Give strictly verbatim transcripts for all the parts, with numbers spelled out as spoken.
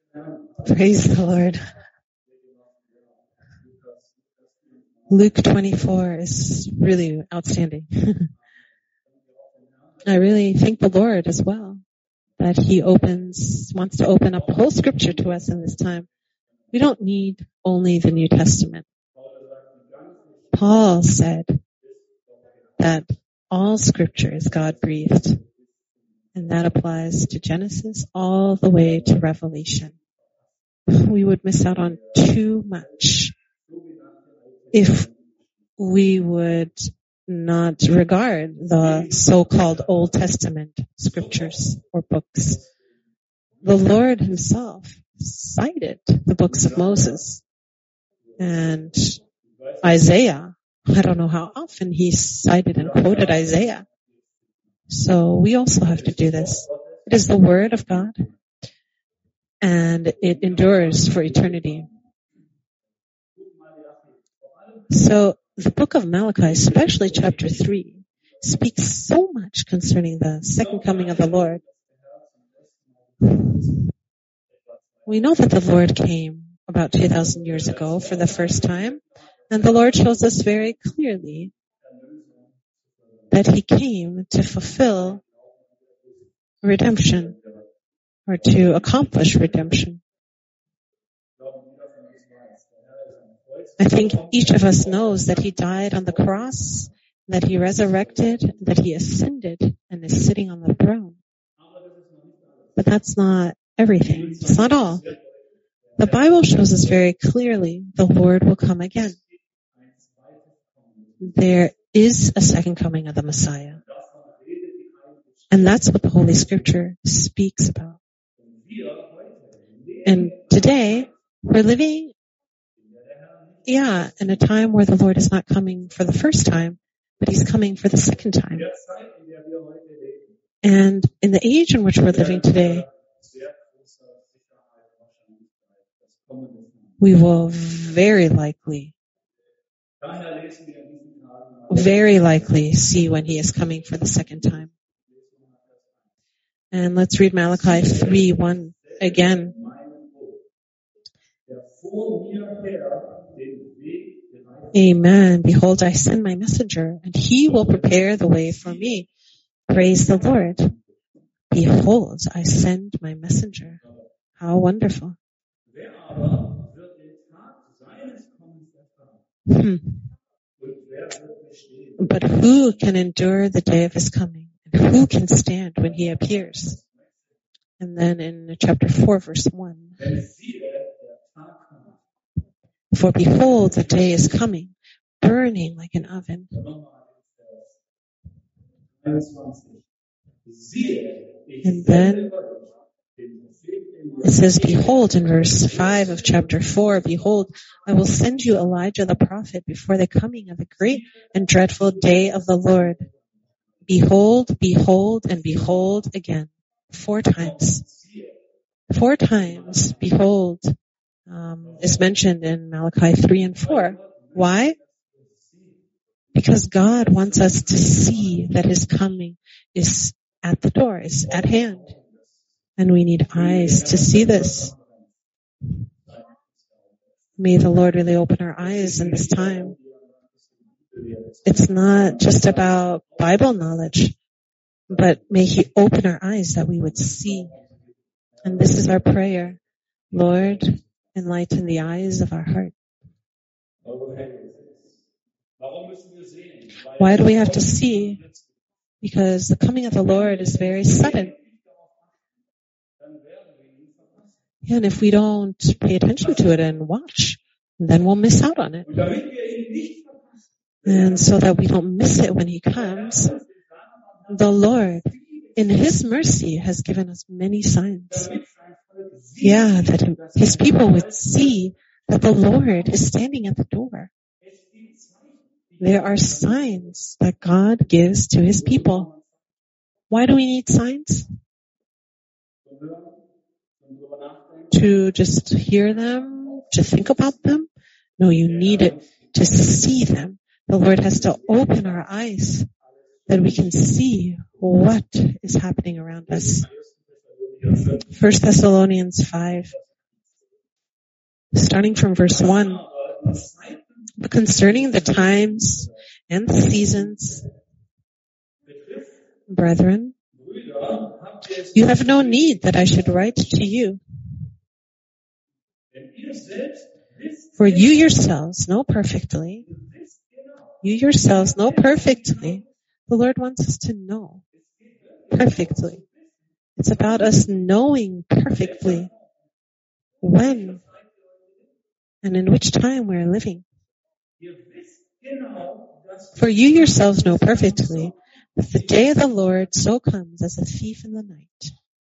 Praise the Lord. Luke twenty-four is really outstanding. I really thank the Lord as well that He opens, wants to open up the whole Scripture to us in this time. We don't need only the New Testament. Paul said that all Scripture is God-breathed, and that applies to Genesis all the way to Revelation. We would miss out on too much if we would not regard the so-called Old Testament scriptures or books. The Lord Himself cited the books of Moses and Isaiah. I don't know how often He cited and quoted Isaiah. So we also have to do this. It is the Word of God, and it endures for eternity. So the book of Malachi, especially chapter three, speaks so much concerning the second coming of the Lord. We know that the Lord came about two thousand years ago for the first time, and the Lord shows us very clearly that He came to fulfill redemption, or to accomplish redemption. I think each of us knows that He died on the cross, that He resurrected, that He ascended and is sitting on the throne. But that's not everything. It's not all. The Bible shows us very clearly the Lord will come again. There is a second coming of the Messiah. And that's what the Holy Scripture speaks about. And today, we're living Yeah, in a time where the Lord is not coming for the first time, but He's coming for the second time. And in the age in which we're living today, we will very likely, very likely see when He is coming for the second time. And let's read Malachi three one again. Amen. Behold, I send my messenger, and he will prepare the way for me. Praise the Lord. Behold, I send my messenger. How wonderful. Hmm. But who can endure the day of His coming? And who can stand when He appears? And then in chapter four, verse one. For behold, the day is coming, burning like an oven. And then it says, behold, in verse five of chapter four, behold, I will send you Elijah the prophet before the coming of the great and dreadful day of the Lord. Behold, behold, and behold again. Four times. Four times, behold. Um, is mentioned in Malachi three and four. Why? Because God wants us to see that His coming is at the door, is at hand. And we need eyes to see this. May the Lord really open our eyes in this time. It's not just about Bible knowledge, but may He open our eyes that we would see. And this is our prayer. Lord, enlighten the eyes of our heart. Why do we have to see? Because the coming of the Lord is very sudden. And if we don't pay attention to it and watch, then we'll miss out on it. And so that we don't miss it when He comes, the Lord, in His mercy, has given us many signs. Yeah, that His people would see that the Lord is standing at the door. There are signs that God gives to His people. Why do we need signs? To just hear them? To think about them? No, you need it to see them. The Lord has to open our eyes that we can see what is happening around us. First Thessalonians five, starting from verse one. But concerning the times and the seasons, brethren, you have no need that I should write to you. For you yourselves know perfectly, you yourselves know perfectly, the Lord wants us to know perfectly. It's about us knowing perfectly when and in which time we're living. For you yourselves know perfectly that the day of the Lord so comes as a thief in the night.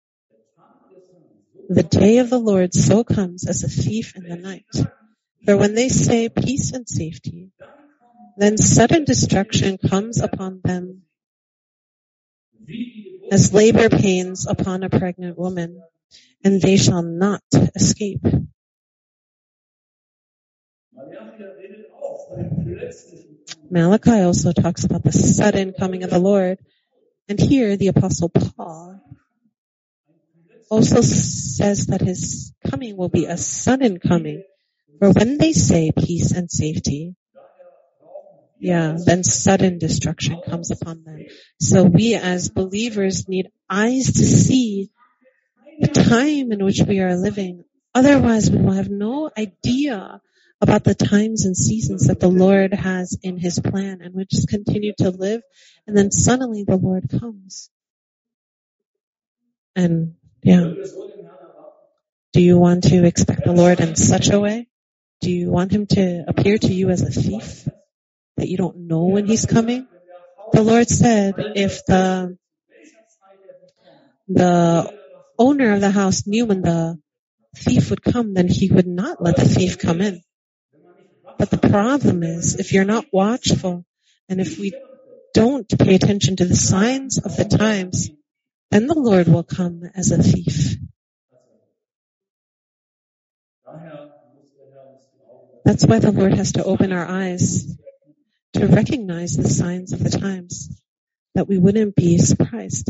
The day of the Lord so comes as a thief in the night. For when they say peace and safety, then sudden destruction comes upon them as labor pains upon a pregnant woman, and they shall not escape. Malachi also talks about the sudden coming of the Lord, and here the Apostle Paul also says that his coming will be a sudden coming. For when they say peace and safety, yeah, then sudden destruction comes upon them. So we as believers need eyes to see the time in which we are living. Otherwise, we will have no idea about the times and seasons that the Lord has in his plan, and we just continue to live, and then suddenly the Lord comes. And yeah, do you want to expect the Lord in such a way? Do you want him to appear to you as a thief, that you don't know when he's coming? The Lord said if the the owner of the house knew when the thief would come, then he would not let the thief come in. But the problem is, if you're not watchful, and if we don't pay attention to the signs of the times, then the Lord will come as a thief. That's why the Lord has to open our eyes to recognize the signs of the times, that we wouldn't be surprised.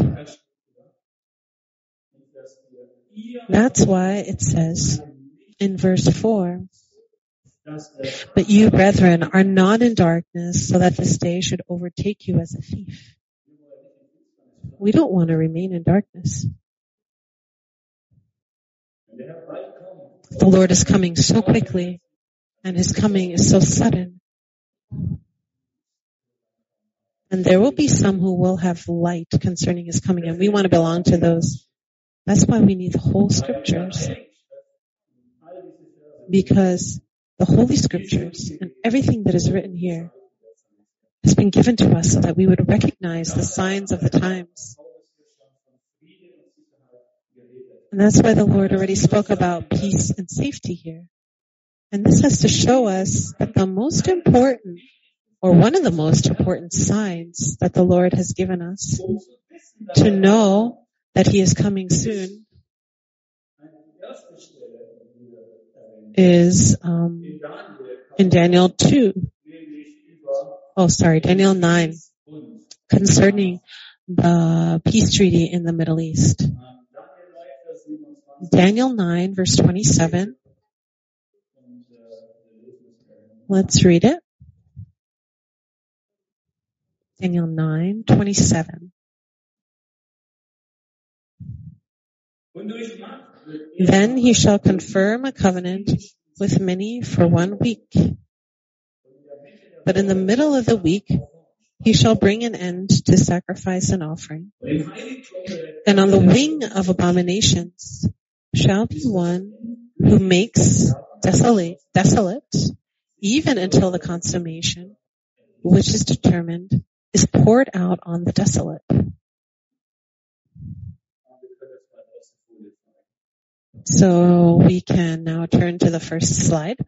That's why it says in verse four, but you, brethren, are not in darkness, so that this day should overtake you as a thief. We don't want to remain in darkness. The Lord is coming so quickly, and his coming is so sudden. And there will be some who will have light concerning his coming, and we want to belong to those. That's why we need the whole scriptures. Because the Holy Scriptures and everything that is written here has been given to us so that we would recognize the signs of the times. And that's why the Lord already spoke about peace and safety here. And this has to show us that the most important, or one of the most important signs that the Lord has given us to know that he is coming soon is um, in Daniel two. Oh, sorry, Daniel nine, concerning the peace treaty in the Middle East. Daniel nine, verse twenty-seven. Let's read it. Daniel nine, twenty-seven. Then he shall confirm a covenant with many for one week. But in the middle of the week, he shall bring an end to sacrifice and offering. And on the wing of abominations shall be one who makes desolate, desolate, even until the consummation, which is determined, is poured out on the desolate. So we can now turn to the first slide.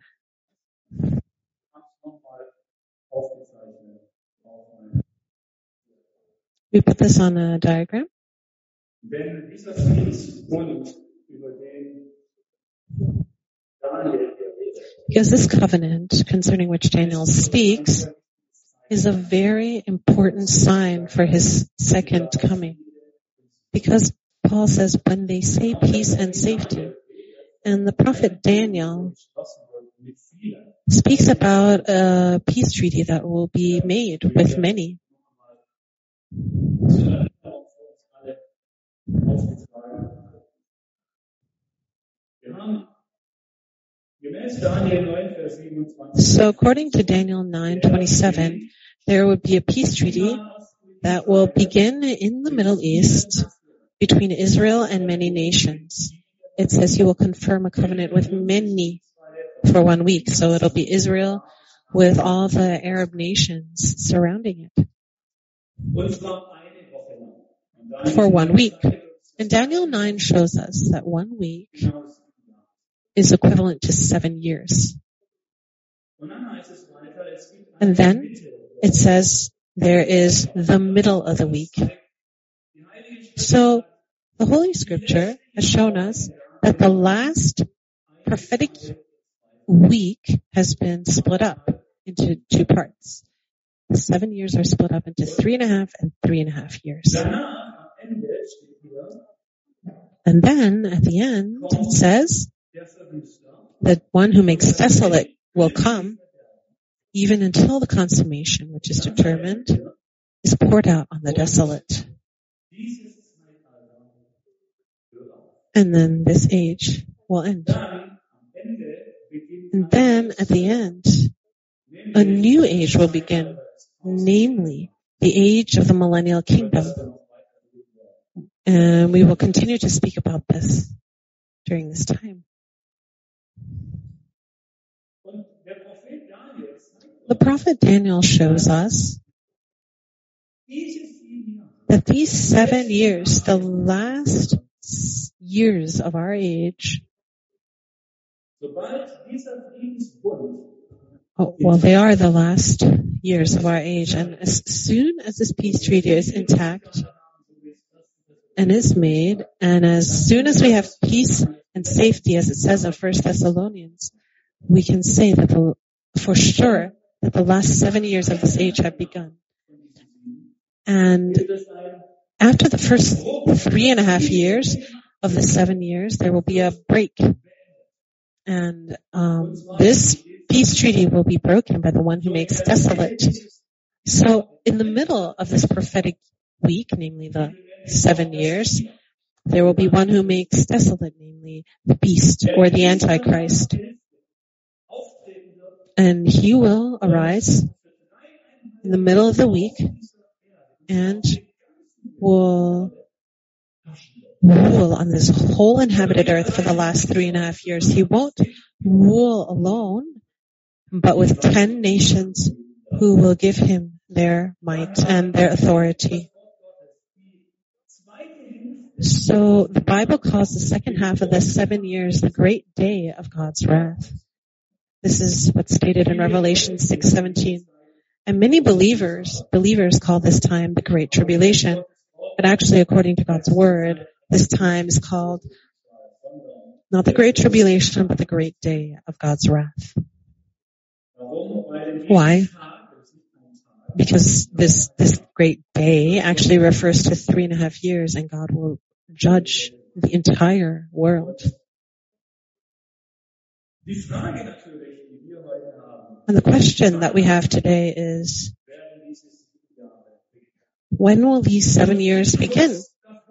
We put this on a diagram. Because this covenant concerning which Daniel speaks is a very important sign for his second coming. Because Paul says when they say peace and safety, and the prophet Daniel speaks about a peace treaty that will be made with many. So according to Daniel nine twenty-seven, there would be a peace treaty that will begin in the Middle East between Israel and many nations. It says he will confirm a covenant with many for one week. So it'll be Israel with all the Arab nations surrounding it for one week. And Daniel nine shows us that one week is equivalent to seven years. And then it says there is the middle of the week. So the Holy Scripture has shown us that the last prophetic week has been split up into two parts. The seven years are split up into three and a half and three and a half years. And then at the end it says that one who makes desolate will come even until the consummation, which is determined, is poured out on the desolate. And then this age will end. And then at the end, a new age will begin, namely the age of the millennial kingdom. And we will continue to speak about this during this time. The prophet Daniel shows us that these seven years, the last years of our age, oh, well, they are the last years of our age. And as soon as this peace treaty is intact and is made, and as soon as we have peace and safety, as it says in First Thessalonians, we can say that the, for sure that the last seven years of this age have begun. And after the first three and a half years of the seven years, there will be a break. And um, this peace treaty will be broken by the one who makes desolate. So in the middle of this prophetic week, namely the seven years, there will be one who makes desolate, namely the beast or the Antichrist. And he will arise in the middle of the week and will rule on this whole inhabited earth for the last three and a half years. He won't rule alone, but with ten nations who will give him their might and their authority. So the Bible calls the second half of the seven years the great day of God's wrath. This is what's stated in Revelation six seventeen. And many believers, believers call this time the Great Tribulation. But actually, according to God's Word, this time is called not the Great Tribulation, but the Great Day of God's wrath. Why? Because this, this great day actually refers to three and a half years, and God will judge the entire world. And the question that we have today is, when will these seven years begin?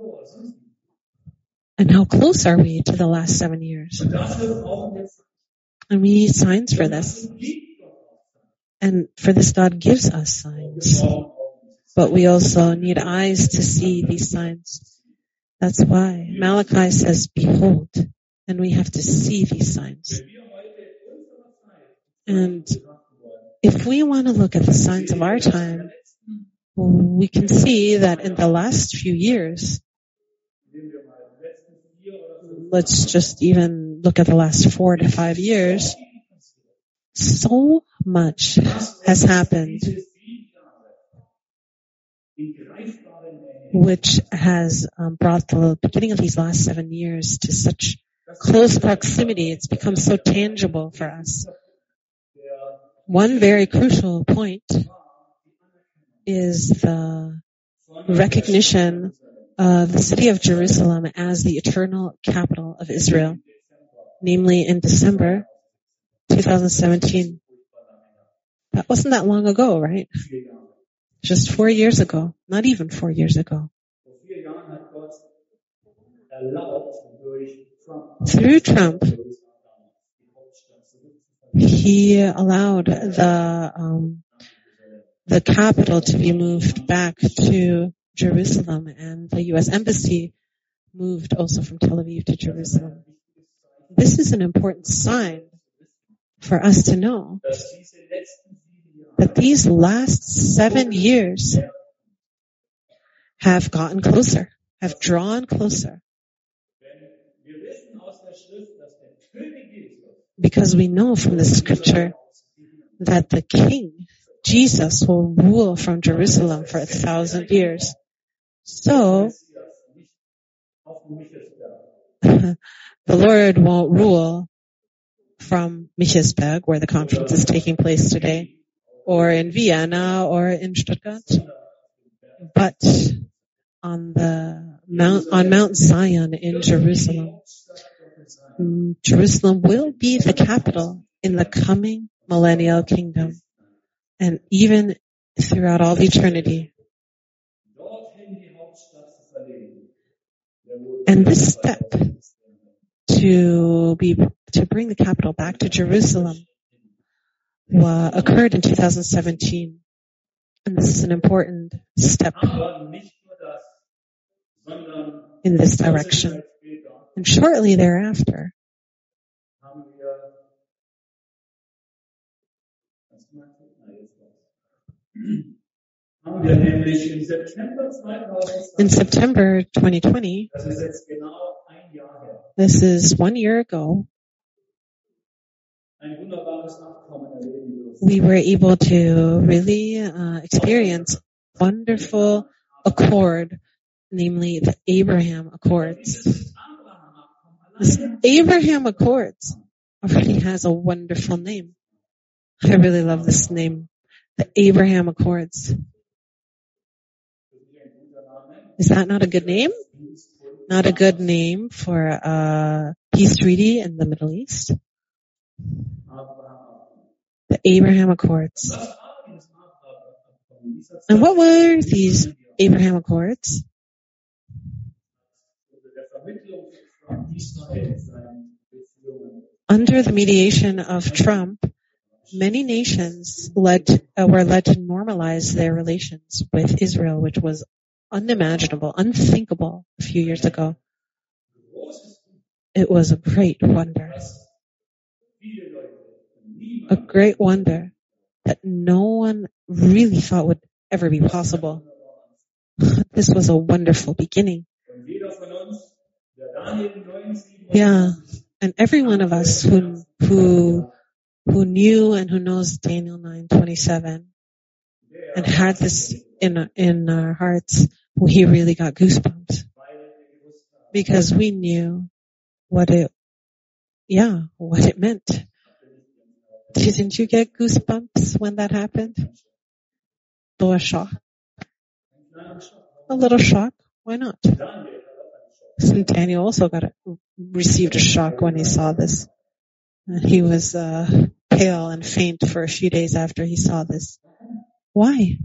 And how close are we to the last seven years? And we need signs for this. And for this, God gives us signs. But we also need eyes to see these signs. That's why Malachi says, behold, and we have to see these signs. And if we want to look at the signs of our time, we can see that in the last few years, let's just even look at the last four to five years, so much has happened, which has um, brought the beginning of these last seven years to such close proximity. It's become so tangible for us. One very crucial point is the recognition of the city of Jerusalem as the eternal capital of Israel. Namely, in December twenty seventeen, That wasn't that long ago, right? Just four years ago. Not even four years ago. Through Trump, he allowed the um, the capital to be moved back to Jerusalem, and the U S Embassy moved also from Tel Aviv to Jerusalem. This is an important sign for us to know that these last seven years have gotten closer, have drawn closer. Because we know from the scripture that the King, Jesus, will rule from Jerusalem for a thousand years. So, the Lord won't rule from Michelsberg, where the conference is taking place today, or in Vienna, or in Stuttgart, but on the Mount, on Mount Zion in Jerusalem. Jerusalem will be the capital in the coming millennial kingdom, and even throughout all eternity. And this step to be to bring the capital back to Jerusalem uh, occurred in two thousand seventeen, and this is an important step in this direction. And shortly thereafter, in September twenty twenty, this is one year ago, we were able to really uh, experience a wonderful accord, namely the Abraham Accords. This Abraham Accords already has a wonderful name. I really love this name, the Abraham Accords. Is that not a good name? Not a good name for a peace treaty in the Middle East? The Abraham Accords. And what were these Abraham Accords? Under the mediation of Trump, many nations led uh, were led to normalize their relations with Israel, which was unimaginable, unthinkable a few years ago. It was a great wonder. A great wonder that no one really thought would ever be possible. This was a wonderful beginning. Yeah, and every one of us who who who knew and who knows Daniel nine twenty-seven and had this in in our hearts, we really got goosebumps because we knew what it, yeah, what it meant. Didn't you get goosebumps when that happened? Or a shock? A little shock? Why not? Daniel also got a, received a shock when he saw this. He was uh, pale and faint for a few days after he saw this. Why?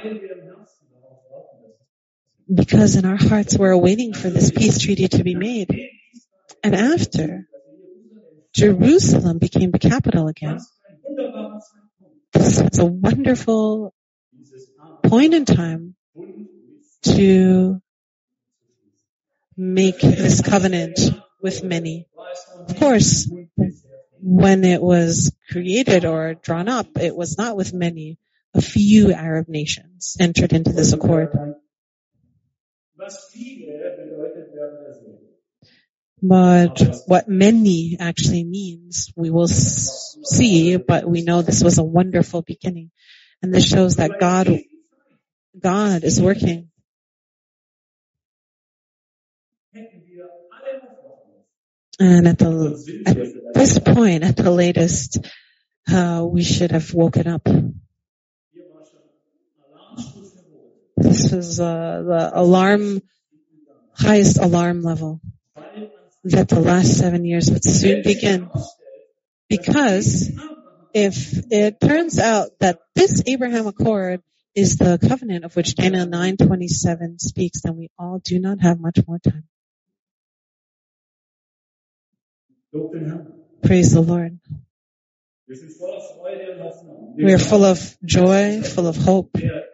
Because in our hearts we're waiting for this peace treaty to be made. And after Jerusalem became the capital again, this was a wonderful point in time to make this covenant with many. Of course, when it was created or drawn up, it was not with many. A few Arab nations entered into this accord. But what many actually means, we will see, but we know this was a wonderful beginning. And this shows that God, God is working. And at the, at this point, at the latest, uh, we should have woken up. This was, uh, the alarm, highest alarm level that the last seven years would soon begin. Because if it turns out that this Abraham Accord is the covenant of which Daniel nine twenty-seven speaks, then we all do not have much more time. Praise the Lord. We are full of joy, full of hope.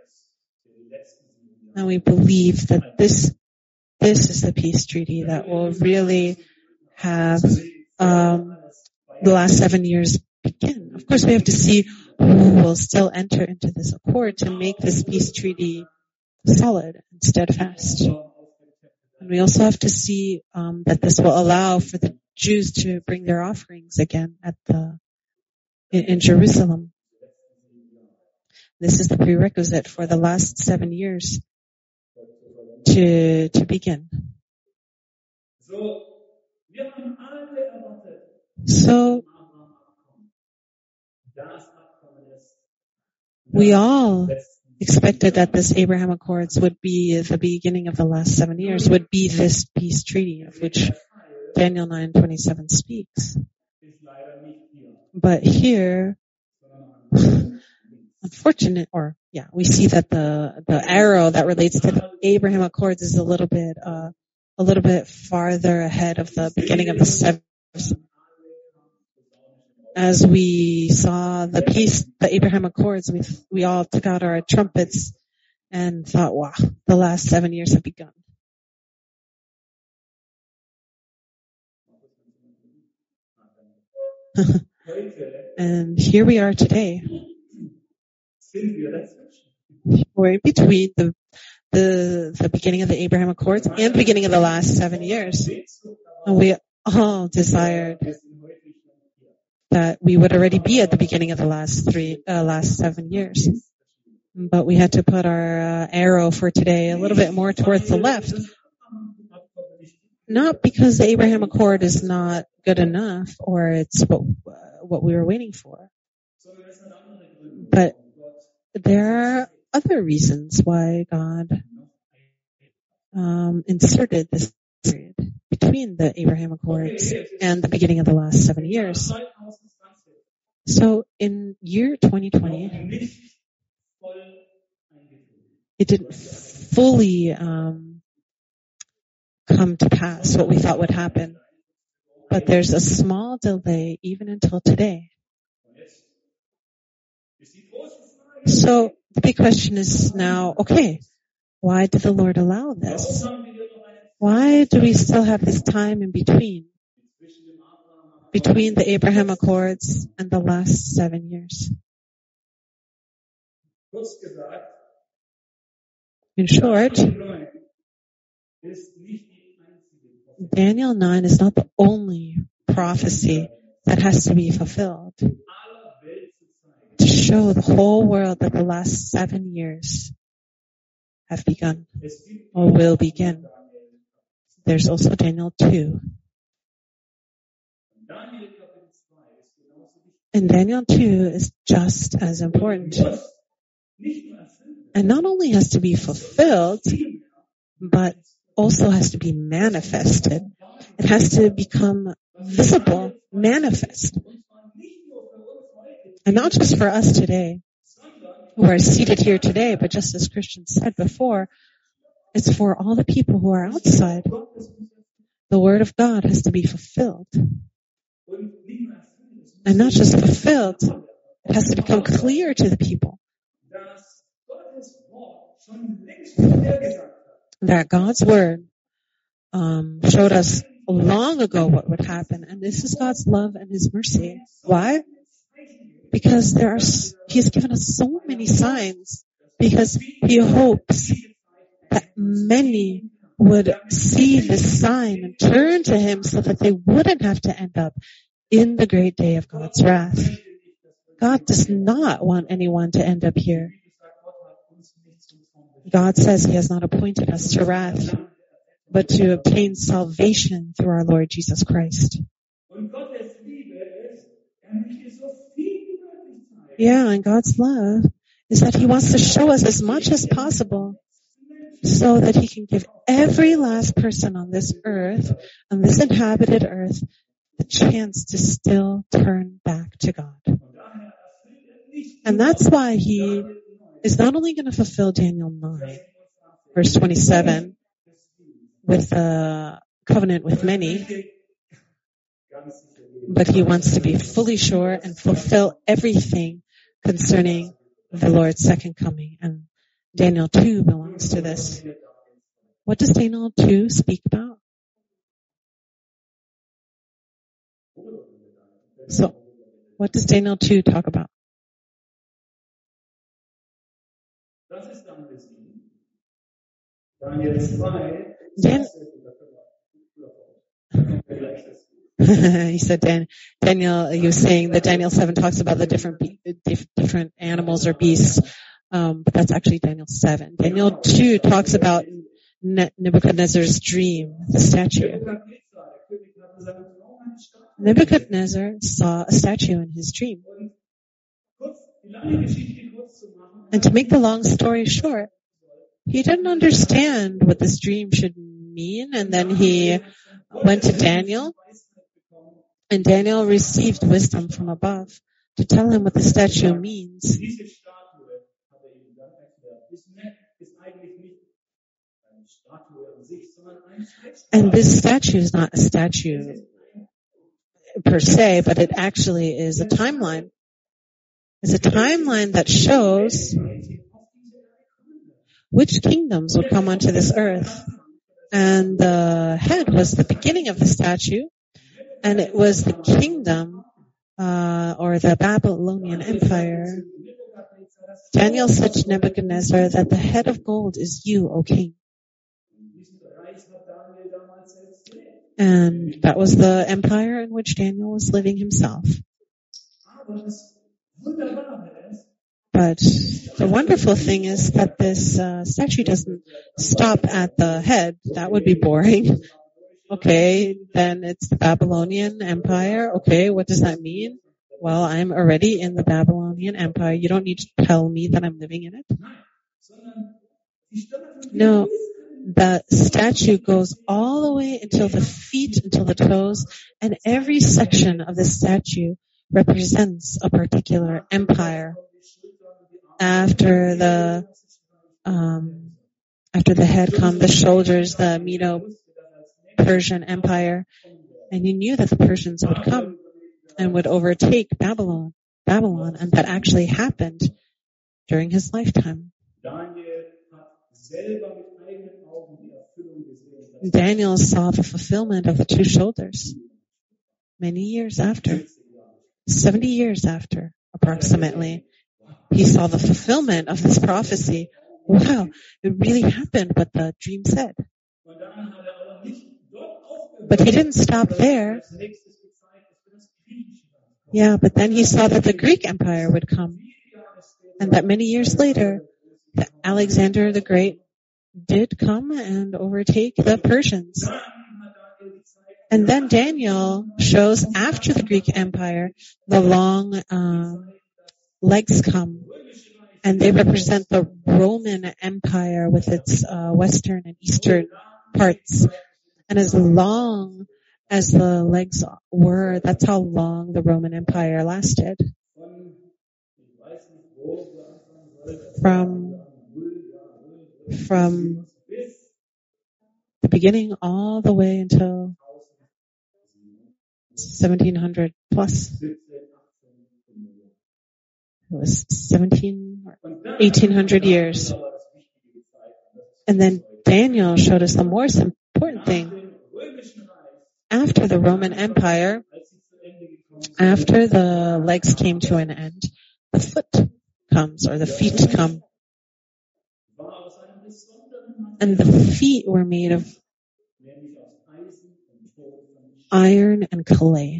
And we believe that this, this is the peace treaty that will really have, um, the last seven years begin. Of course, we have to see who will still enter into this accord to make this peace treaty solid and steadfast. And we also have to see, um, that this will allow for the Jews to bring their offerings again at the, in, in Jerusalem. This is the prerequisite for the last seven years to, to begin. So, we all expected that this Abraham Accords would be the beginning of the last seven years, would be this peace treaty of which Daniel nine twenty-seven speaks. But here, unfortunate, or yeah, we see that the the arrow that relates to the Abraham Accords is a little bit uh a little bit farther ahead of the beginning of the seven years. As we saw the peace, the Abraham Accords, we we all took out our trumpets and thought, wow, the last seven years have begun. And here we are today. We're in between the, the, the beginning of the Abraham Accords and the beginning of the last seven years. And we all desired that we would already be at the beginning of the last three, uh, last seven years. But we had to put our uh, arrow for today a little bit more towards the left. Not because the Abraham Accord is not good enough or it's what, uh, what we were waiting for. But there are other reasons why God um, inserted this period between the Abraham Accords and the beginning of the last seven years. So in year twenty twenty, it didn't fully um, come to pass what we thought would happen. But there's a small delay even until today. So the big question is now, okay, why did the Lord allow this? Why do we still have this time in between? Between the Abraham Accords and the last seven years? In short, Daniel nine is not the only prophecy that has to be fulfilled to show the whole world that the last seven years have begun or will begin. There's also Daniel two. And Daniel two is just as important. And not only has to be fulfilled, but also has to be manifested. It has to become visible, manifest. And not just for us today, who are seated here today, but just as Christian said before, it's for all the people who are outside. The Word of God has to be fulfilled. And not just fulfilled, it has to become clear to the people that God's Word um, showed us long ago what would happen. And this is God's love and His mercy. Why? Because there are, He has given us so many signs, because He hopes that many would see this sign and turn to Him so that they wouldn't have to end up in the great day of God's wrath. God does not want anyone to end up here. God says He has not appointed us to wrath, but to obtain salvation through our Lord Jesus Christ. Yeah, and God's love is that He wants to show us as much as possible so that He can give every last person on this earth, on this inhabited earth, the chance to still turn back to God. And that's why he is not only going to fulfill Daniel nine, verse twenty-seven, with a covenant with many, but he wants to be fully sure and fulfill everything concerning the Lord's second coming. And Daniel two belongs to this. What does Daniel two speak about? So, what does Daniel two talk about? Dan- he said Dan- Daniel, he was saying that Daniel seven talks about the different be- dif- different animals or beasts, um, but that's actually Daniel seven. Daniel two talks about Ne- Nebuchadnezzar's dream, the statue. Nebuchadnezzar saw a statue in his dream. And to make the long story short, he didn't understand what this dream should mean, and then he went to Daniel, and Daniel received wisdom from above to tell him what the statue means. And this statue is not a statue per se, but it actually is a timeline. It's a timeline that shows which kingdoms would come onto this earth. And the head was the beginning of the statue, and it was the kingdom, uh, or the Babylonian Empire. Daniel said to Nebuchadnezzar that the head of gold is you, O king. And that was the empire in which Daniel was living himself. But the wonderful thing is that this uh, statue doesn't stop at the head. That would be boring. Okay, then it's the Babylonian Empire. Okay, what does that mean? Well, I'm already in the Babylonian Empire. You don't need to tell me that I'm living in it. No, the statue goes all the way until the feet, until the toes, and every section of the statue represents a particular empire. After the um, after the head come the shoulders, the Medo-Persian Empire, and he knew that the Persians would come and would overtake Babylon, Babylon, and that actually happened during his lifetime. Daniel saw the fulfillment of the two shoulders many years after, seventy years after, approximately. He saw the fulfillment of this prophecy. Wow, it really happened what the dream said. But he didn't stop there. Yeah, but then he saw that the Greek Empire would come. And that many years later, that Alexander the Great did come and overtake the Persians. And then Daniel shows after the Greek Empire, the long um, legs come. And they represent the Roman Empire with its uh, western and eastern parts. And as long as the legs were, that's how long the Roman Empire lasted. From, from the beginning all the way until seventeen hundred plus. It was seventeen or eighteen hundred years. And then Daniel showed us the most important thing. After the Roman Empire, after the legs came to an end, the foot comes, or the feet come. And the feet were made of iron and clay.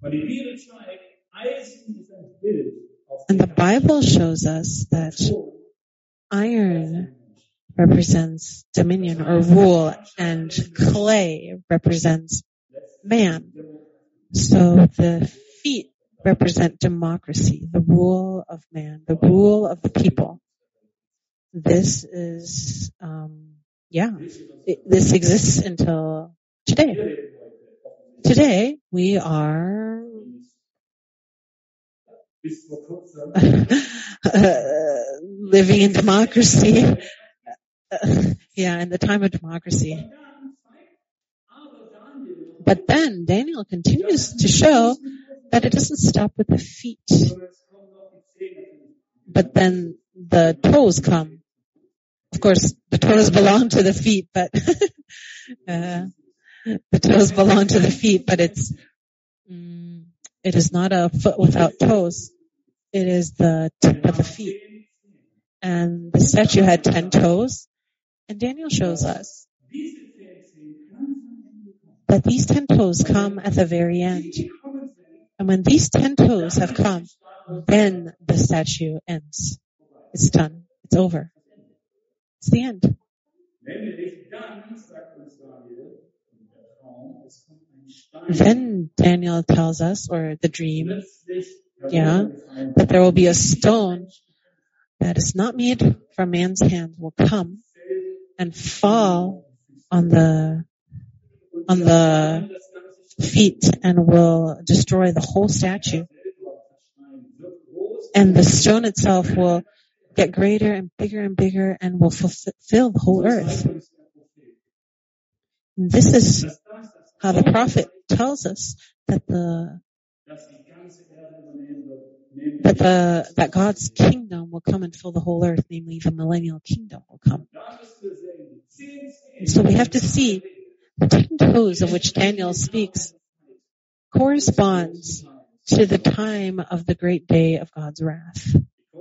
And the Bible shows us that iron represents dominion or rule, and clay represents man. So the feet represent democracy, the rule of man, the rule of the people. This is, um, yeah, it, this exists until today. Today, we are uh, living in democracy. Uh, yeah, in the time of democracy. But then Daniel continues to show that it doesn't stop with the feet. But then the toes come. Of course, the toes belong to the feet, but uh, the toes belong to the feet, but it's mm, it is not a foot without toes. It is the tip of the feet. And the statue had ten toes, and Daniel shows us that these ten toes come at the very end. And when these ten toes have come, then the statue ends. It's done. It's over. It's the end. Then Daniel tells us, or the dream, yeah, that there will be a stone that is not made from man's hand will come and fall on the on the feet and will destroy the whole statue. And the stone itself will get greater and bigger and bigger and will fulfill the whole earth. And this is how the prophet tells us that the that the that God's kingdom will come and fill the whole earth, namely the millennial kingdom will come. And so we have to see the ten toes of which Daniel speaks corresponds to the time of the great day of God's wrath.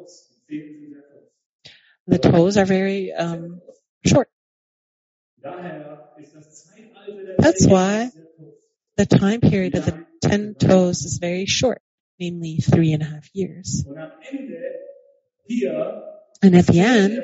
The toes are very um, short. That's why the time period of the ten toes is very short, namely three and a half years. And at the end,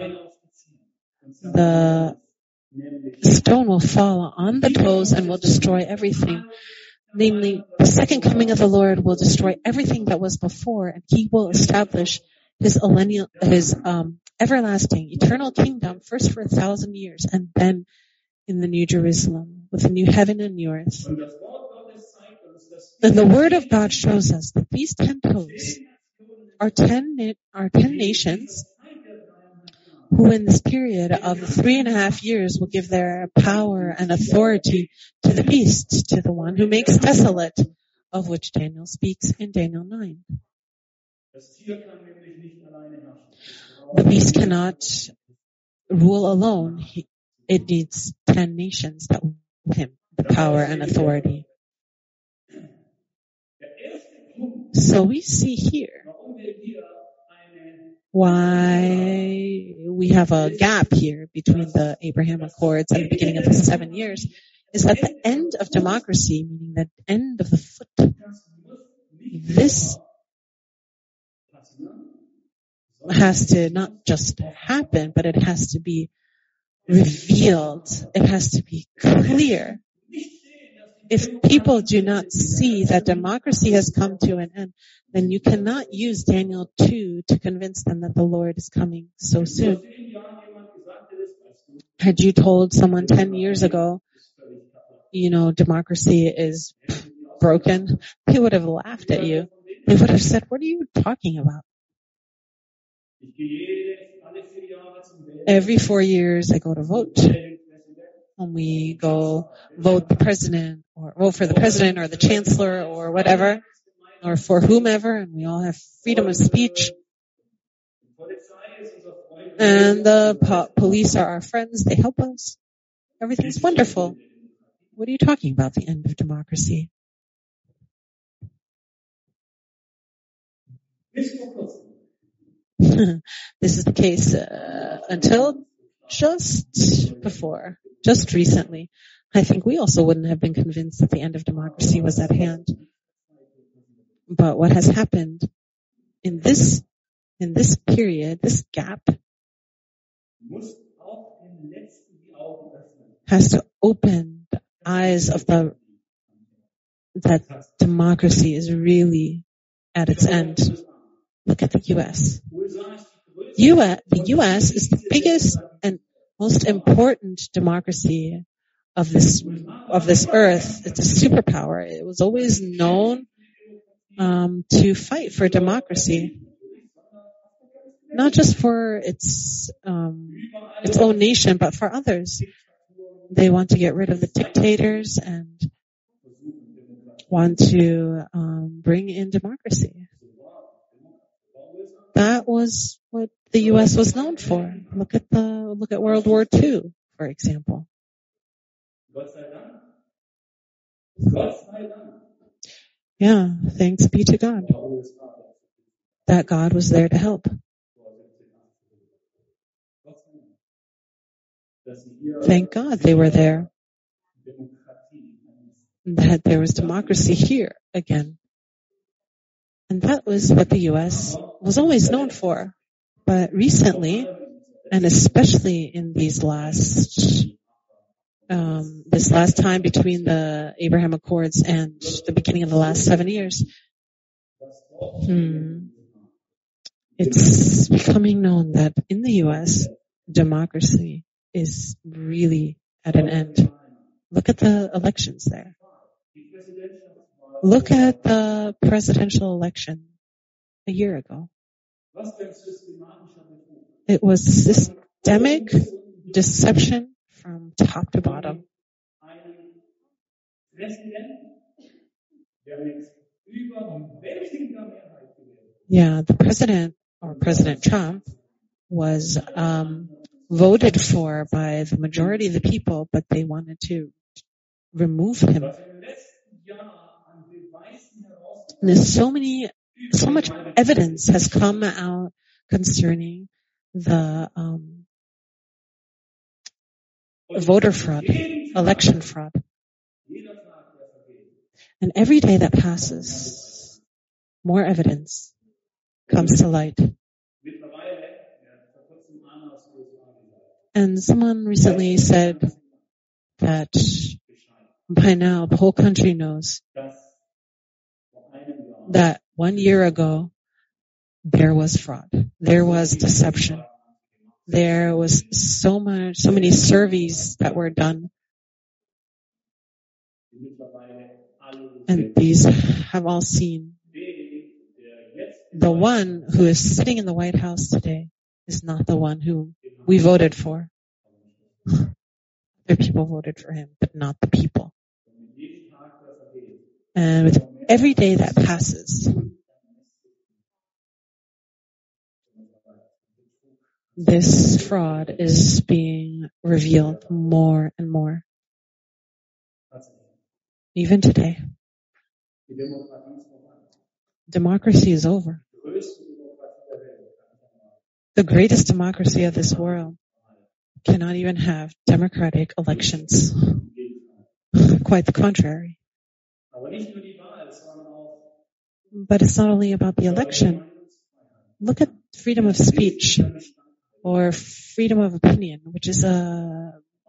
the stone will fall on the toes and will destroy everything. Namely, the second coming of the Lord will destroy everything that was before, and He will establish His millennial, His um, everlasting, eternal kingdom, first for a thousand years, and then in the New Jerusalem, with a new heaven and new earth. And the Word of God shows us that these ten toes are ten, are ten nations who in this period of three and a half years will give their power and authority to the beast, to the one who makes desolate, of which Daniel speaks in Daniel nine. The beast cannot rule alone. He, it needs ten nations that will give him the power and authority. So we see here why we have a gap here between the Abraham Accords and the beginning of the seven years is that the end of democracy, meaning the end of the foot, this has to not just happen, but it has to be revealed. It has to be clear. If people do not see that democracy has come to an end, then you cannot use Daniel two to convince them that the Lord is coming so soon. Had you told someone ten years ago, you know, democracy is broken, they would have laughed at you. They would have said, what are you talking about? Every four years I go to vote. When we go vote the president or vote for the president or the chancellor or whatever, or for whomever, and we all have freedom of speech. And the po- police are our friends. They help us. Everything's wonderful. What are you talking about, the end of democracy? This is the case uh, until just before, just recently. I think we also wouldn't have been convinced that the end of democracy was at hand. But what has happened in this, in this period, this gap, has to open the eyes of the, that democracy is really at its end. Look at the U S. U S the U S is the biggest and most important democracy of this, of this earth. It's a superpower. It was always known um, to fight for democracy, not just for its um, its own nation, but for others. They want to get rid of the dictators and want to um, bring in democracy. That was what the U S was known for. Look at the look at World War Two, for example. Yeah, thanks be to God that God was there to help. Thank God they were there. That there was democracy here again. And that was what the U S was always known for. But recently, and especially in these last, um, this last time between the Abraham Accords and the beginning of the last seven years, hmm, it's becoming known that in the U S, democracy is really at an end. Look at the elections there. Look at the presidential election a year ago. It was systemic deception from top to bottom. Yeah, the president, or President Trump, was um, voted for by the majority of the people, but they wanted to remove him. And there's so many, so much evidence has come out concerning the um, voter fraud, election fraud. And every day that passes, more evidence comes to light. And someone recently said that by now the whole country knows that one year ago there was fraud, there was deception, there was so much, so many surveys that were done, and these have all seen the one who is sitting in the White House today is not the one who we voted for. The people voted for him, but not the people. And with every day that passes, this fraud is being revealed more and more. Even today. Democracy is over. The greatest democracy of this world cannot even have democratic elections. Quite the contrary. But it's not only about the election. Look at freedom of speech or freedom of opinion, which is a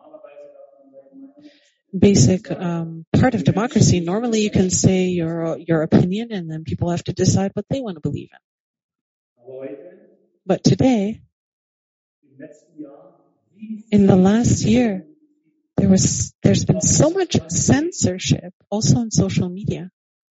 basic um, part of democracy. Normally you can say your your opinion and then people have to decide what they want to believe in. But today, in the last year, there was there's been so much censorship also on social media.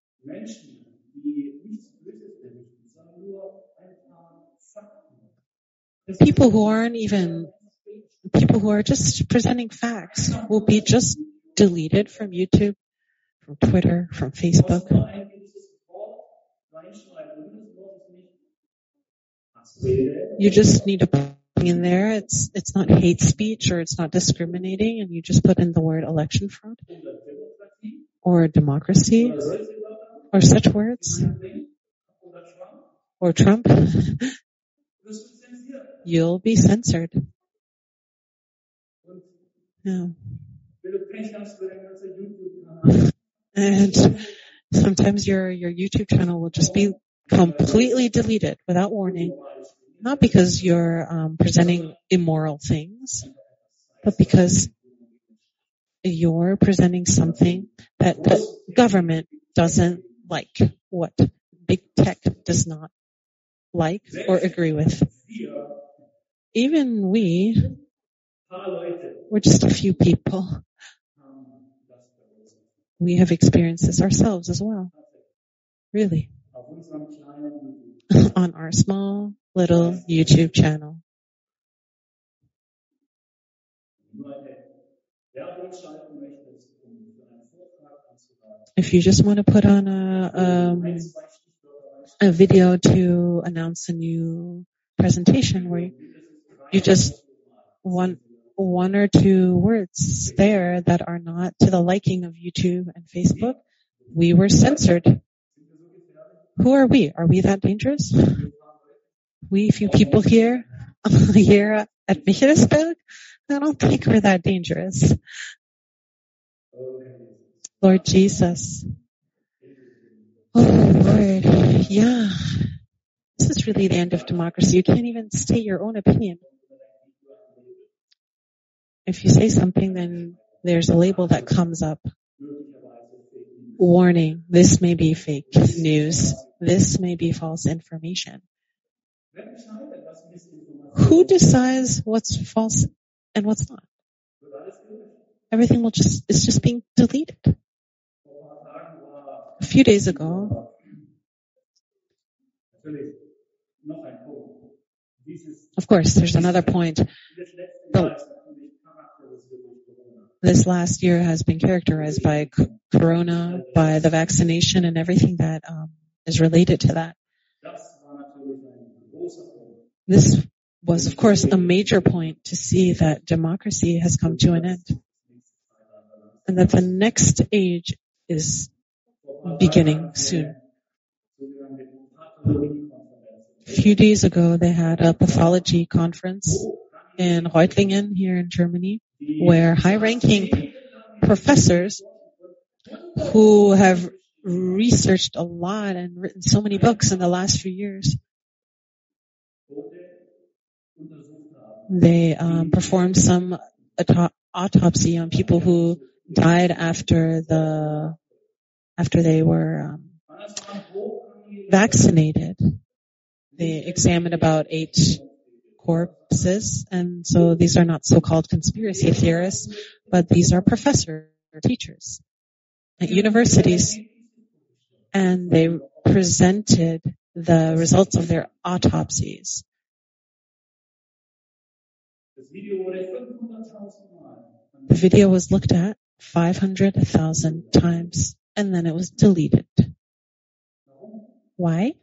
People who aren't even, people who are just presenting facts will be just deleted from YouTube, from Twitter, from Facebook. You just need to put in there, it's it's not hate speech or it's not discriminating, and you just put in the word election fraud or democracy or such words or Trump. You'll be censored. Yeah. And sometimes your, your YouTube channel will just be completely deleted without warning. Not because you're um, presenting immoral things, but because you're presenting something that the government doesn't like, what big tech does not like or agree with. Even we, we're just a few people. We have experienced this ourselves as well. Really. on our small little YouTube channel. If you just want to put on a um, a video to announce a new presentation where you, you just want one or two words there that are not to the liking of YouTube and Facebook, we were censored. Who are we? Are we that dangerous? We few people here, here at Michelsberg? I don't think we're that dangerous. Lord Jesus. Oh, Lord. Yeah. This is really the end of democracy. You can't even state your own opinion. If you say something, then there's a label that comes up. Warning, this may be fake news. This may be false information. Who decides what's false and what's not? Everything will just, is just being deleted. A few days ago, of course, there's another point. The, this last year has been characterized by corona, by the vaccination and everything that um, is related to that. This was, of course, a major point to see that democracy has come to an end. And that the next age is beginning soon. A few days ago, they had a pathology conference in Reutlingen here in Germany, where high-ranking professors who have researched a lot and written so many books in the last few years, they um, performed some auto- autopsy on people who died after the after they were um, vaccinated. They examined about eight corpses, and so these are not so-called conspiracy theorists, but these are professors, teachers at universities, and they presented the results of their autopsies. The video was looked at five hundred thousand times, and then it was deleted. Why?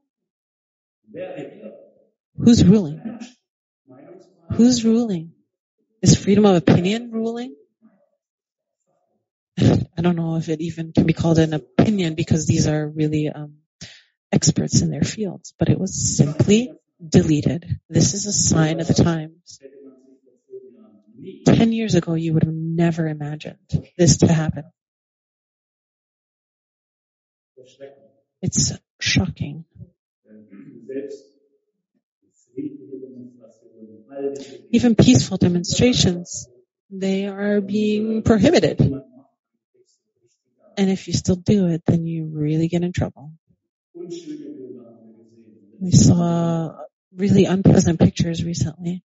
Who's ruling? Who's ruling? Is freedom of opinion ruling? I don't know if it even can be called an opinion because these are really um, experts in their fields, but it was simply deleted. This is a sign of the times. Ten years ago, you would have never imagined this to happen. It's shocking. Even peaceful demonstrations, they are being prohibited. And if you still do it, then you really get in trouble. We saw really unpleasant pictures recently.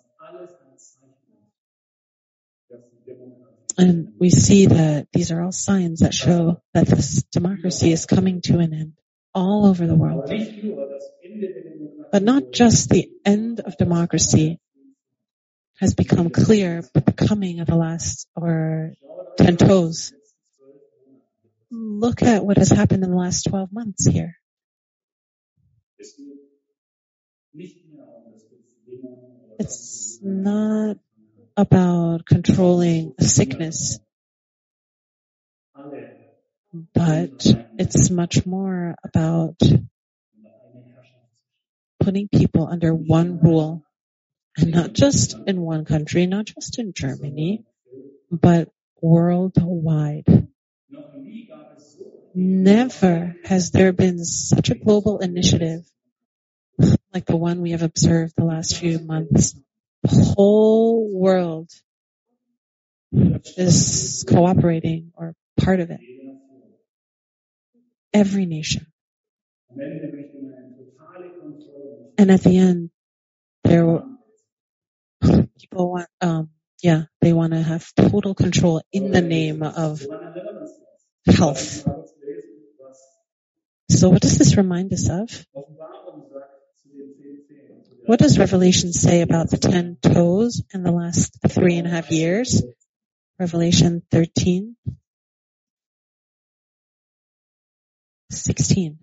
And we see that these are all signs that show that this democracy is coming to an end all over the world. But not just the end of democracy has become clear, but the coming of the last, or ten toes. Look at what has happened in the last twelve months here. It's not about controlling a sickness, but it's much more about putting people under one rule, and not just in one country, not just in Germany, but worldwide. Never has there been such a global initiative like the one we have observed the last few months. The whole world is cooperating or part of it. Every nation. And at the end, there people want, um, yeah, they want to have total control in the name of health. So what does this remind us of? What does Revelation say about the ten toes in the last three and a half years? Revelation thirteen, sixteen.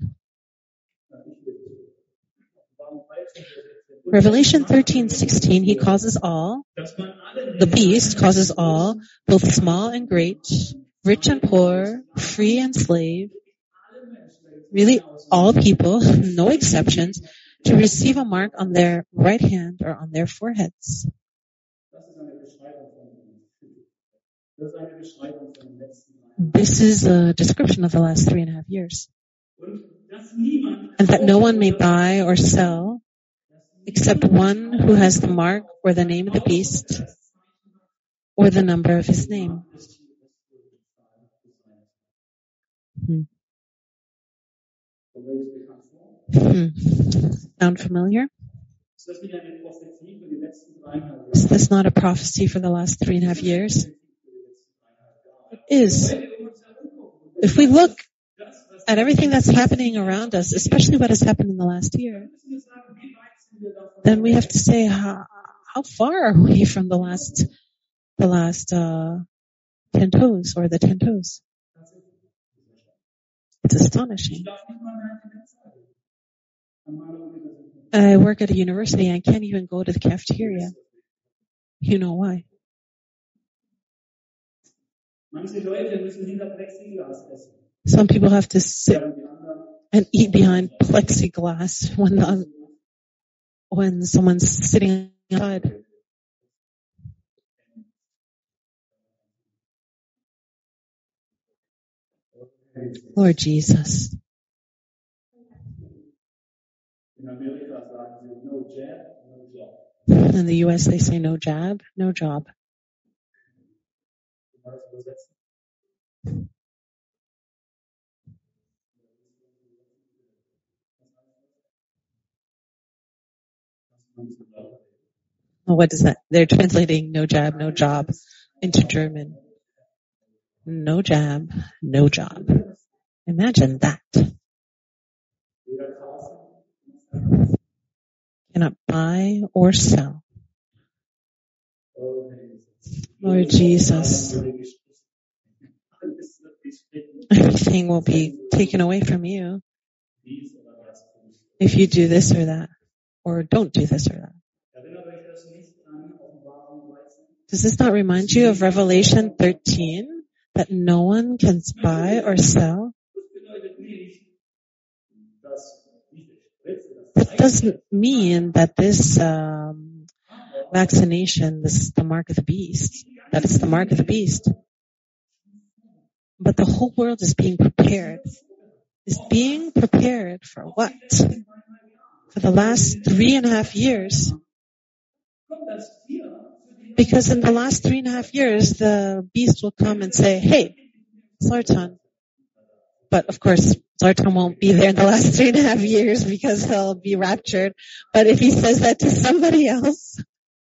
Revelation thirteen, sixteen, he causes all, the beast causes all, both small and great, rich and poor, free and slave, really all people, no exceptions, to receive a mark on their right hand or on their foreheads. This is a description of the last three and a half years. And that no one may buy or sell except one who has the mark or the name of the beast or the number of his name. Hmm. Hmm. Sound familiar? Is this not a prophecy for the last three and a half years? It is. If we look at everything that's happening around us, especially what has happened in the last year, then we have to say, how, how far are we from the last, the last, uh, ten toes or the ten toes? It's astonishing. I work at a university and I can't even go to the cafeteria. You know why? Some people have to sit and eat behind plexiglass when the, when someone's sitting outside. Lord Jesus. In the U S they say no jab, no job. Well, what is that? They're translating no jab, no job into German. No jab, no job. Imagine that. Cannot buy or sell. Lord Jesus. Everything will be taken away from you if you do this or that, or don't do this or that. Does this not remind you of Revelation thirteen, that no one can buy or sell? That doesn't mean that this um, vaccination, this is the mark of the beast, that it's the mark of the beast. But the whole world is being prepared. Is being prepared for what? For the last three and a half years. Because in the last three and a half years, the beast will come and say, hey, Zoltan. But of course, Zoltan won't be there in the last three and a half years because he'll be raptured. But if he says that to somebody else,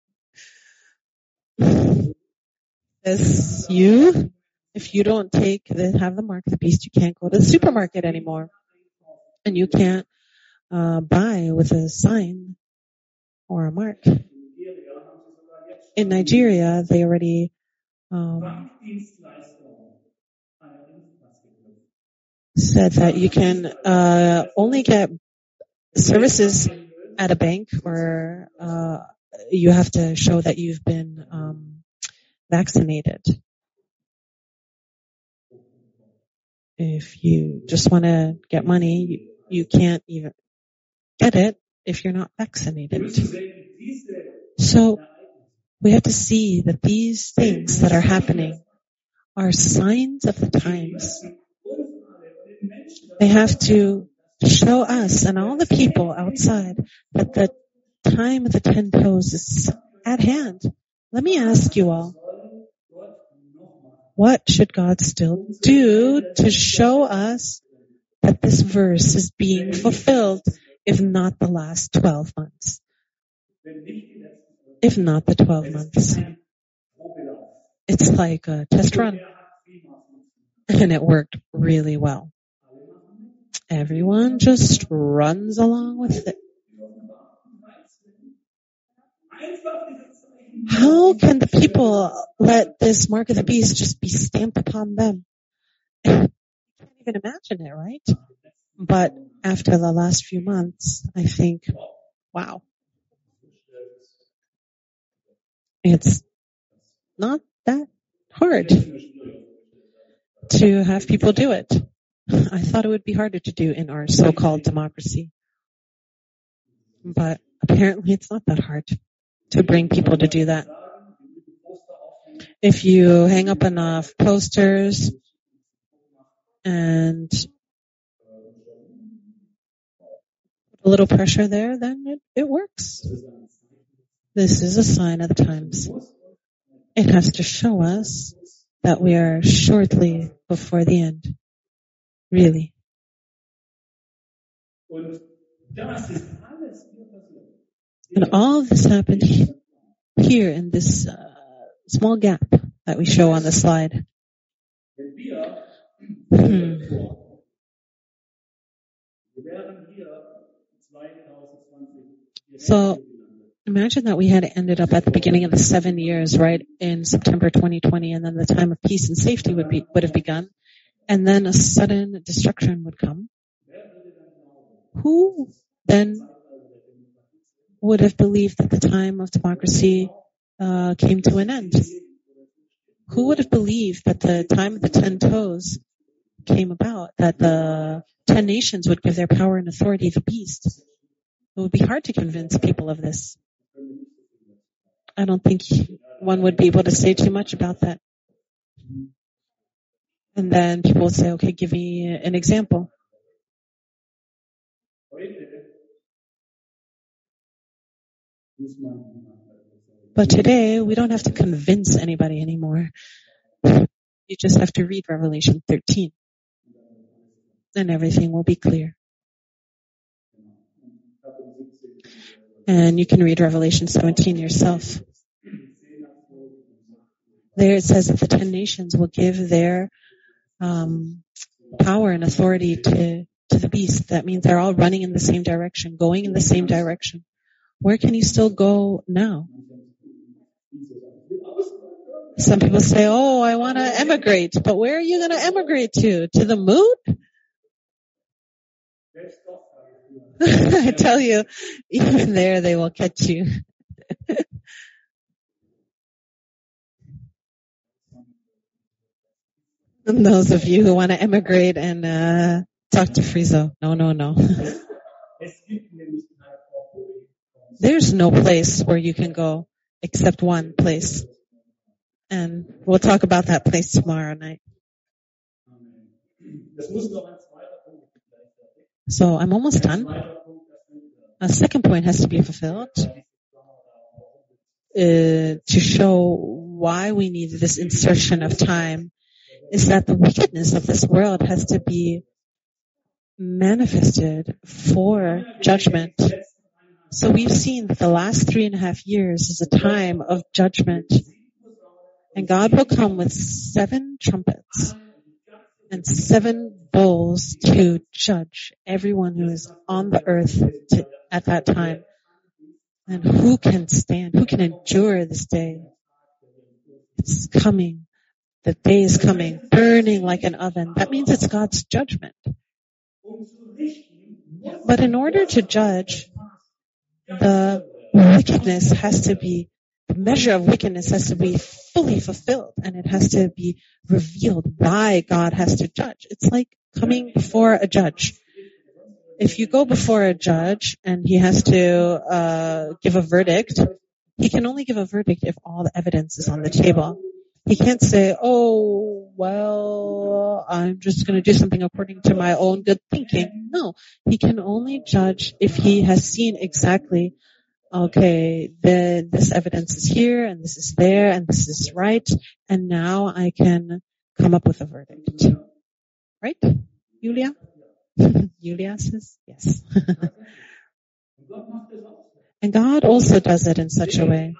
says you, if you don't take the, have the mark of the beast, you can't go to the supermarket anymore. And you can't uh, buy with a sign or a mark. In Nigeria, they already um, said that you can uh, only get services at a bank, or uh, you have to show that you've been um, vaccinated. If you just want to get money, you, you can't even get it if you're not vaccinated. So we have to see that these things that are happening are signs of the times. They have to show us and all the people outside that the time of the ten toes is at hand. Let me ask you all, what should God still do to show us that this verse is being fulfilled, if not the last twelve months? If not the twelve months. It's like a test run. And it worked really well. everyone just runs along with it. How can the people let this mark of the beast just be stamped upon them? You can't even imagine it, right? But after the last few months, I think, wow, it's not that hard to have people do it. I thought it would be harder to do in our so-called democracy. But apparently it's not that hard to bring people to do that. If you hang up enough posters and a little pressure there, then it, it works. This is a sign of the times. It has to show us that we are shortly before the end. Really. And all of this happened here in this uh, small gap that we show on the slide. Hmm. So imagine that we had ended up at the beginning of the seven years, right, in September twenty twenty, and then the time of peace and safety would be would have begun, and then a sudden destruction would come. Who then would have believed that the time of democracy uh, came to an end? Who would have believed that the time of the ten toes came about, that the ten nations would give their power and authority to the beast? It would be hard to convince people of this. I don't think one would be able to say too much about that. And then people would say, okay, give me an example. But today, we don't have to convince anybody anymore. You just have to read Revelation thirteen, and everything will be clear. And you can read Revelation seventeen yourself. There it says that the ten nations will give their um, power and authority to, to the beast. That means they're all running in the same direction, going in the same direction. Where can you still go now? Some people say, oh, I want to emigrate. But where are you going to emigrate to? To the moon? I tell you, even there they will catch you. And those of you who want to emigrate and uh, talk to Frizo, no, no, no. There's no place where you can go except one place. And we'll talk about that place tomorrow night. So I'm almost done. A second point has to be fulfilled uh, to show why we need this insertion of time, is that the wickedness of this world has to be manifested for judgment. So we've seen that the last three and a half years is a time of judgment. And God will come with seven trumpets and seven bowls to judge everyone who is on the earth to, at that time. And who can stand? Who can endure this day? It's coming. The day is coming, burning like an oven. That means it's God's judgment. But in order to judge, the wickedness has to be, the measure of wickedness has to be fully fulfilled, and it has to be revealed why God has to judge. It's like coming before a judge. If you go before a judge and he has to uh give a verdict, he can only give a verdict if all the evidence is on the table. He can't say, oh, well, I'm just going to do something according to my own good thinking. No, he can only judge if he has seen exactly, okay, the, this evidence is here and this is there and this is right, and now I can come up with a verdict. Right, Julia? Julia says yes. And God also does it in such a way.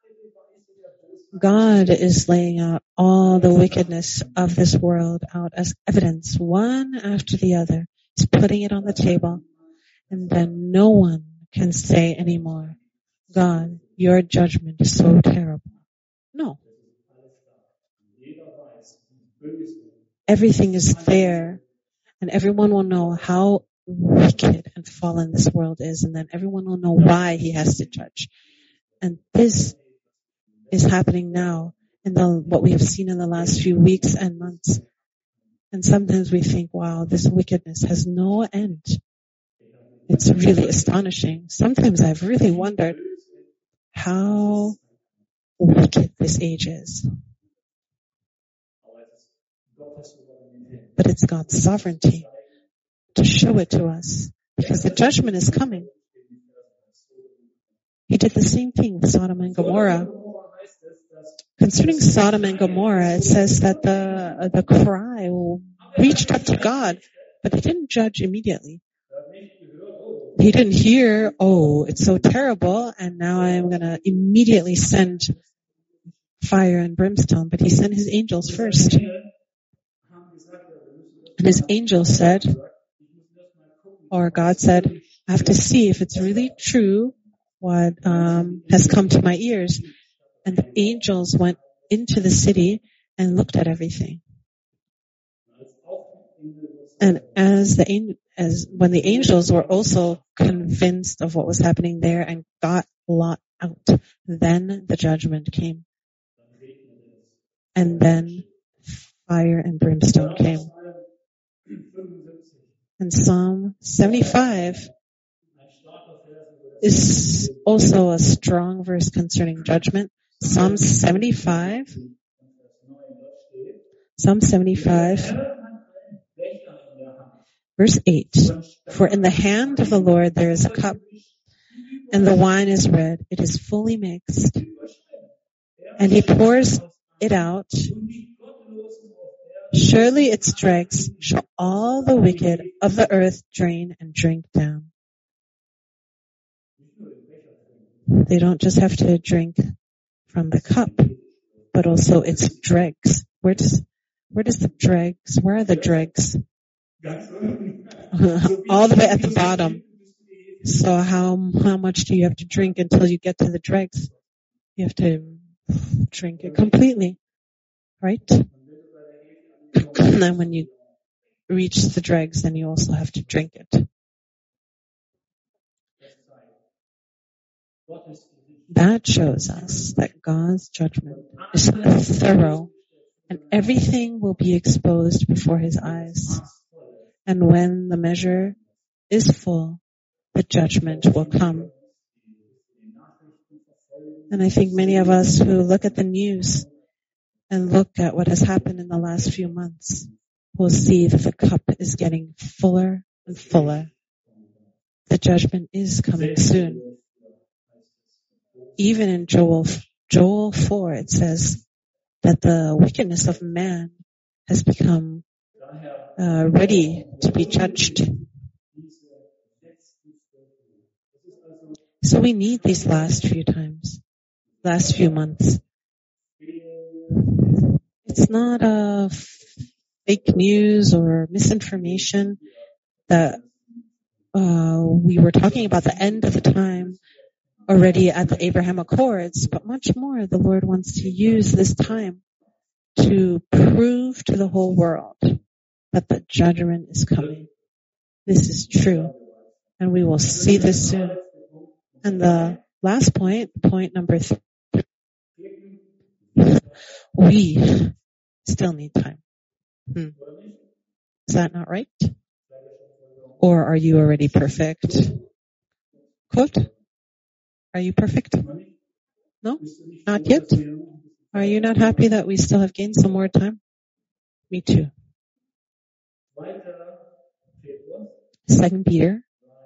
God is laying out all the wickedness of this world out as evidence, one after the other. He's putting it on the table. And then no one can say anymore, God, your judgment is so terrible. No. Everything is there. And everyone will know how wicked and fallen this world is. And then everyone will know why he has to judge. And this is happening now in the, what we have seen in the last few weeks and months. And sometimes we think, wow, this wickedness has no end. It's really astonishing. Sometimes I've really wondered how wicked this age is. But it's God's sovereignty to show it to us, because the judgment is coming. He did the same thing with Sodom and Gomorrah. Concerning Sodom and Gomorrah, it says that the the cry reached up to God, but he didn't judge immediately. He didn't hear, oh, it's so terrible, and now I'm going to immediately send fire and brimstone. But he sent his angels first. And his angels said, or God said, I have to see if it's really true what um, has come to my ears. And the angels went into the city and looked at everything. And as the as when the angels were also convinced of what was happening there and got Lot out, then the judgment came. And then fire and brimstone came. And Psalm seventy-five is also a strong verse concerning judgment. Psalm seventy-five, Psalm seventy-five, verse eight. For in the hand of the Lord there is a cup, and the wine is red. It is fully mixed, and he pours it out. Surely its dregs shall all the wicked of the earth drain and drink down. They don't just have to drink from the cup, but also its dregs. Where does, where does the dregs, where are the dregs? All the way at the bottom. So how, how much do you have to drink until you get to the dregs? You have to drink it completely, right? And then when you reach the dregs, then you also have to drink it. That shows us that God's judgment is thorough, and everything will be exposed before his eyes. And when the measure is full, the judgment will come. And I think many of us who look at the news and look at what has happened in the last few months will see that the cup is getting fuller and fuller. The judgment is coming soon. Even in Joel, Joel four, it says that the wickedness of man has become uh, ready to be judged. So we need these last few times, last few months. It's not a fake news or misinformation that uh, we were talking about the end of the time already at the Abraham Accords, but much more the Lord wants to use this time to prove to the whole world that the judgment is coming. This is true, and we will see this soon. And the last point, point number three, we still need time. Hmm. Is that not right? Or are you already perfect? Quote? Are you perfect? No? Not yet? Are you not happy that we still have gained some more time? Me too. Second Peter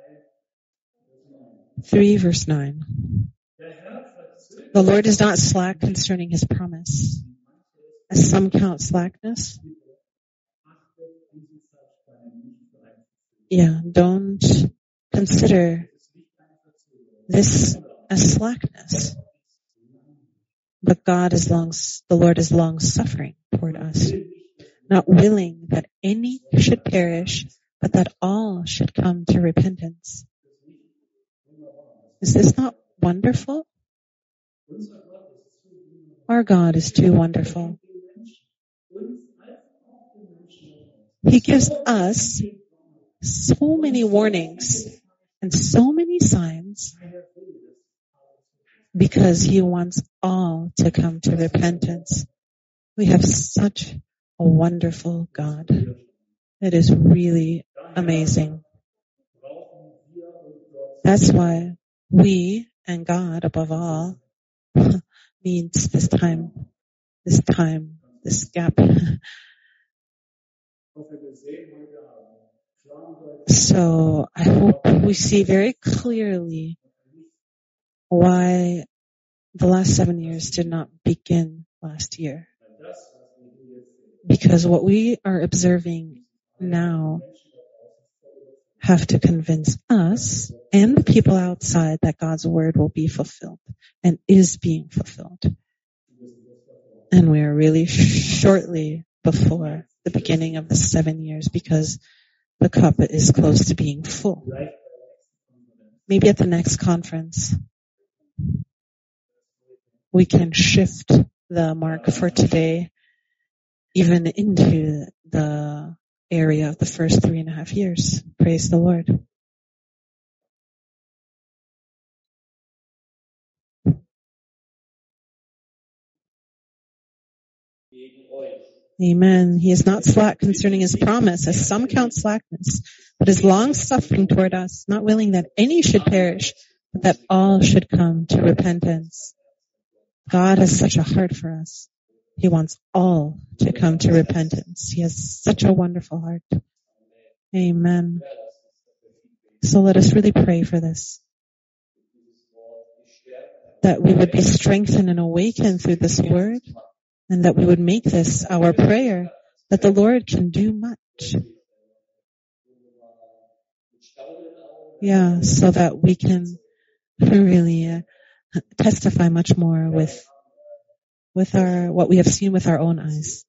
three verse nine. The Lord is not slack concerning his promise, as some count slackness. Yeah, don't consider this as slackness. But God is long, the Lord is long suffering toward us, not willing that any should perish, but that all should come to repentance. Is this not wonderful? Our God is too wonderful. He gives us so many warnings and so many signs because He wants all to come to repentance. We have such a wonderful God. It is really amazing. That's why we and God above all needs this time, this time, this gap. So I hope we see very clearly why the last seven years did not begin last year. Because what we are observing now have to convince us and the people outside that God's word will be fulfilled and is being fulfilled. And we are really shortly before the beginning of the seven years because the cup is close to being full. Maybe at the next conference, we can shift the mark for today even into the area of the first three and a half years. Praise the Lord. Amen. He is not slack concerning His promise, as some count slackness, but is long-suffering toward us, not willing that any should perish, but that all should come to repentance. God has such a heart for us. He wants all to come to repentance. He has such a wonderful heart. Amen. So let us really pray for this. That we would be strengthened and awakened through this word, and that we would make this our prayer, that the Lord can do much. Yeah, so that we can really uh, testify much more with with our what we have seen with our own eyes.